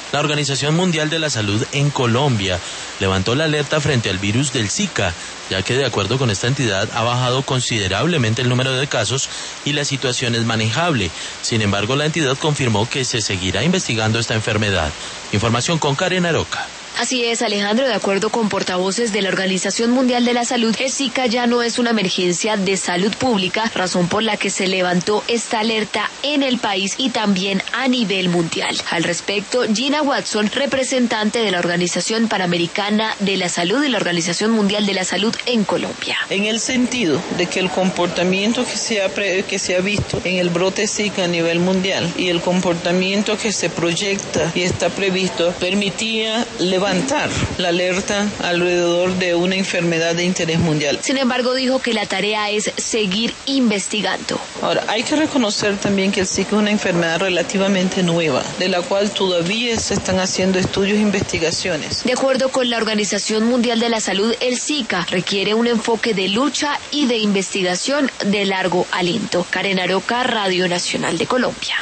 La Organización Mundial de la Salud en Colombia levantó la alerta frente al virus del Zika, ya que de acuerdo con esta entidad ha bajado considerablemente el número de casos y la situación es manejable. Sin embargo, la entidad confirmó que se seguirá investigando esta enfermedad. Información con Karen Aroca. Así es, Alejandro, de acuerdo con portavoces de la Organización Mundial de la Salud, el Zika ya no es una emergencia de salud pública, razón por la que se levantó esta alerta en el país y también a nivel mundial. Al respecto, Gina Watson, representante de la Organización Panamericana de la Salud y la Organización Mundial de la Salud en Colombia. En el sentido de que el comportamiento que se ha visto en el brote Zika a nivel mundial y el comportamiento que se proyecta y está previsto permitía levantar la alerta alrededor de una enfermedad de interés mundial. Sin embargo, dijo que la tarea es seguir investigando. Ahora, hay que reconocer también que el Zika es una enfermedad relativamente nueva, de la cual todavía se están haciendo estudios e investigaciones. De acuerdo con la Organización Mundial de la Salud, el Zika requiere un enfoque de lucha y de investigación de largo aliento. Karen Aroca, Radio Nacional de Colombia.